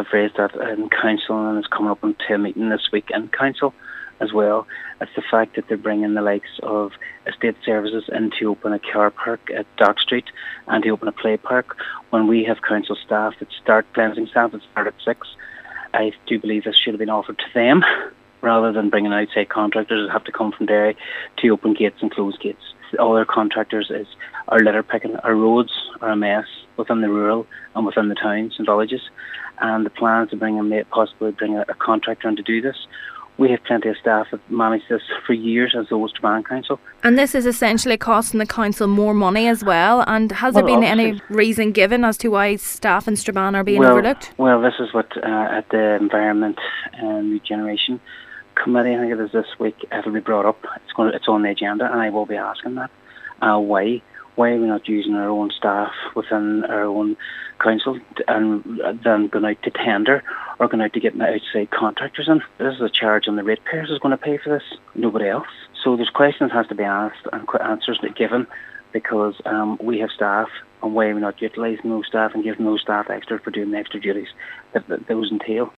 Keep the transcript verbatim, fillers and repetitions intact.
have raised that in council, and it's coming up into a meeting this week in council as well. It's the fact that they're bringing the likes of estate services in to open a car park at Dock Street and to open a play park when we have council staff that start, cleansing staff that start at six. I do believe this should have been offered to them rather than bringing outside contractors that have to come from Derry to open gates and close gates. All our contractors is our litter picking. Our roads are a mess within the rural and within the towns and villages, and the plans to bring in, possibly bring a, a contractor in to do this. We have plenty of staff that manage this for years as the Ulster Strabane Council. And this is essentially costing the council more money as well. And has well, there been any reason given as to why staff in Strabane are being well, overlooked? Well, this is what uh, at the Environment and Regeneration Committee, I think it is this week, it'll be brought up. It's going to, it's on the agenda, and I will be asking that. Uh, why? Why are we not using our own staff within our own council and then going out to tender or going out to get outside contractors in? This is a charge on the ratepayers who's going to pay for this, nobody else. So there's questions that has to be asked and answers to be given, because um, we have staff, and why are we not utilising those staff and giving those staff extra for doing the extra duties that, that those entail?